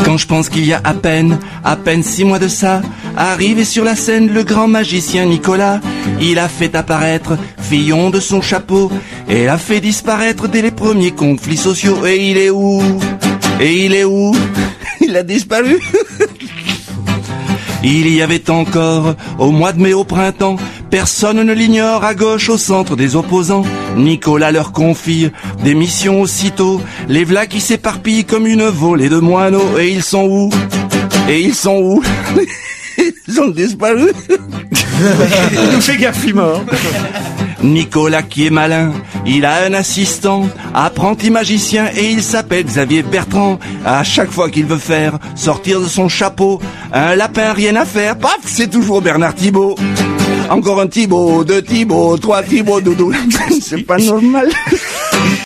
Quand je pense qu'il y a à peine 6 mois de ça, arrivé sur la scène, le grand magicien Nicolas, il a fait apparaître Fillon de son chapeau, et a fait disparaître dès les premiers conflits sociaux. Et il est où? Il a disparu. Il y avait encore, au mois de mai au printemps, personne ne l'ignore, à gauche au centre des opposants, Nicolas leur confie des missions aussitôt, les v'là qui s'éparpillent comme une volée de moineaux. Et ils sont où? Ils ont disparu. Il nous fait gaffe, il mort. Nicolas qui est malin, il a un assistant, apprenti magicien, et il s'appelle Xavier Bertrand. À chaque fois qu'il veut faire sortir de son chapeau un lapin, rien à faire, paf, c'est toujours Bernard Thibault. Encore un Thibault, 2 Thibault, 3 Thibault, doudou. C'est pas normal.